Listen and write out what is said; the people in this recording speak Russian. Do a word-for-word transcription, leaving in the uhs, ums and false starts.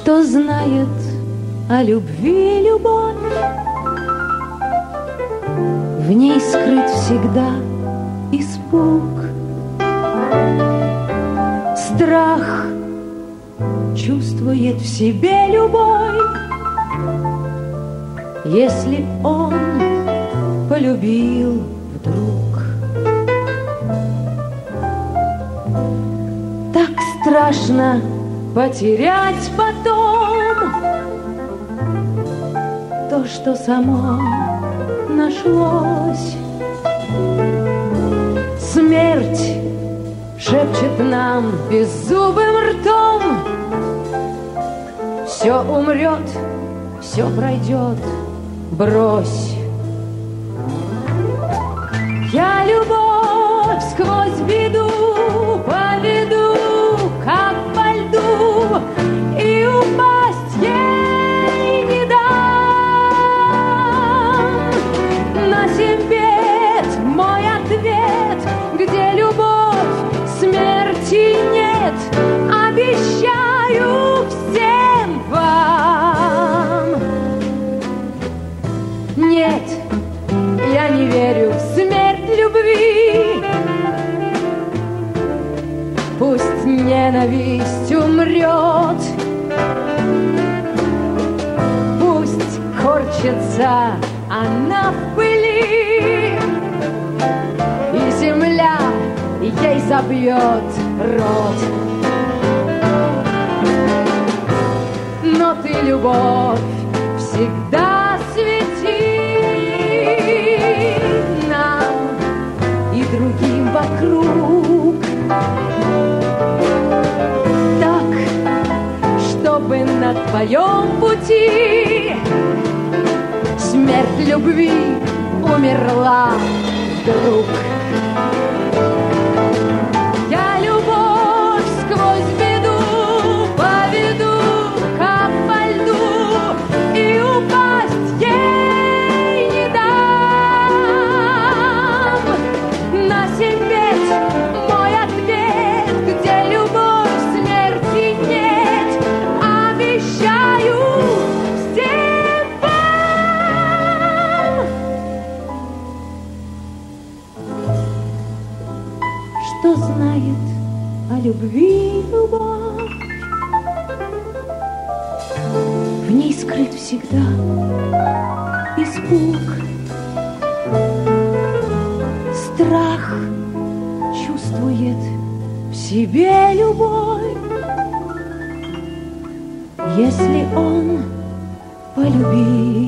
Что знает о любви любовь, в ней скрыт всегда испуг, страх чувствует в себе любовь, если он полюбил вдруг. Так страшно потерять потом то, что само нашлось. Смерть шепчет нам беззубым ртом: все умрет, все пройдет, брось. Я любовь сквозь беду поведу, как по льду, и упасть ей не дам. На семь бед мой ответ, где любовь, смерти нет, обещаю всем вам. Нет, я не верю в смерть любви. Пусть ненависть умрет, пусть корчится она в пыли, и земля ей забьет рот. Но ты, любовь, всегда свети нам и другим вокруг, так, чтобы на твоем пути смерть любви умерла вдруг. Я любовь сквозь беду поведу, как по льду, и упасть ей не дам. На семь бед мой ответ, где любовь, смерти нет, обещаю всем вам. Что знает о любви любовь, в ней скрыт всегда испуг, страх чувствует в себе любовь, если он полюбил